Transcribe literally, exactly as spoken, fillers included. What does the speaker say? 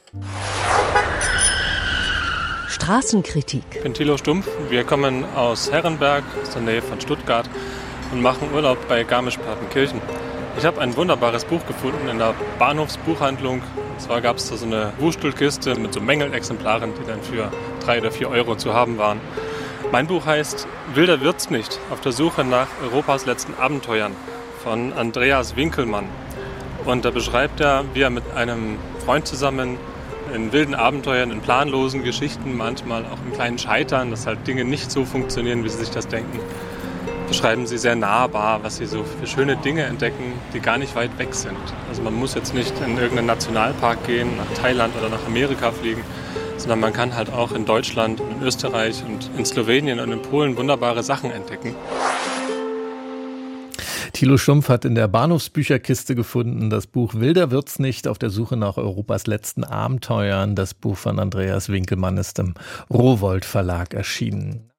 Straßenkritik. Ich bin Thilo Stumpf. Wir kommen aus Herrenberg, aus der Nähe von Stuttgart, und machen Urlaub bei Garmisch-Partenkirchen. Ich habe ein wunderbares Buch gefunden in der Bahnhofsbuchhandlung. Und zwar gab es da so eine Wurstelkiste mit so Mängelexemplaren, die dann für drei oder vier Euro zu haben waren. Mein Buch heißt Wilder wird's nicht, auf der Suche nach Europas letzten Abenteuern von Andreas Winkelmann. Und da beschreibt er, wie er mit einem Freund zusammen in wilden Abenteuern, in planlosen Geschichten, manchmal auch in kleinen Scheitern, dass halt Dinge nicht so funktionieren, wie sie sich das denken, beschreiben sie sehr nahbar, was sie so für schöne Dinge entdecken, die gar nicht weit weg sind. Also man muss jetzt nicht in irgendeinen Nationalpark gehen, nach Thailand oder nach Amerika fliegen, sondern man kann halt auch in Deutschland, in Österreich und in Slowenien und in Polen wunderbare Sachen entdecken. Thilo Stumpf hat in der Bahnhofsbücherkiste gefunden das Buch Wilder wird's nicht, auf der Suche nach Europas letzten Abenteuern. Das Buch von Andreas Winkelmann ist im Rowohlt Verlag erschienen.